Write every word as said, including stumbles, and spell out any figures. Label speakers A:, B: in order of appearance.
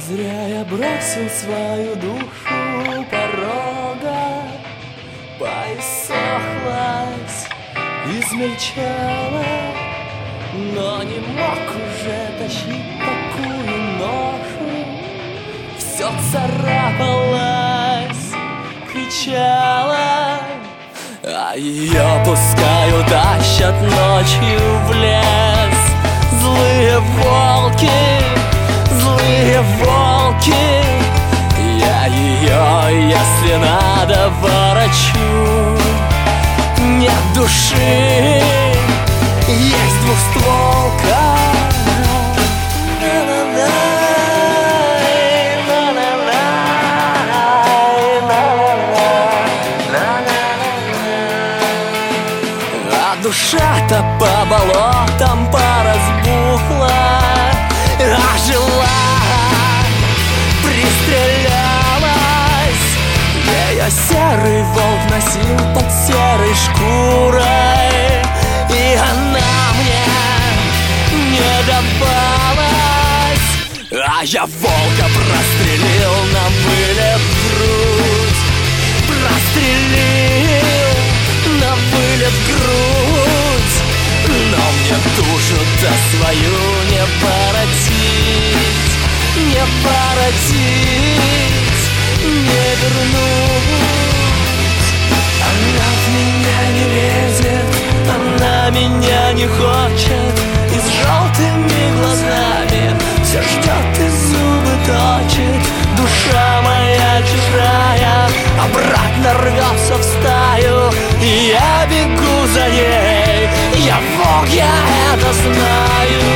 A: Зря я бросил свою душу порога, поиссохлась, измельчала, но не мог уже тащить такую ношу. Все царапалось, кричала, а ее пускай утащат ночью в лес. Злые волки, злые волки, я ее, если надо, ворочу. Нет души, есть двухстволка. А душа-то по болотам поразбухла, ожила, пристрелялась. Ее серый волк носил под серой шкурой, и она мне не давалась. А я волка прострелил на вылет в грудь, прострелил на вылет в грудь. Но мне душу-то свою не воротить, не воротить, не вернуть. Она в меня не лезет, она меня не хочет, и с желтыми глазами все ждет и зубы точит. Душа моя чужая обратно рвется в стаю, и я бегу за ней. Я волк, я это знаю.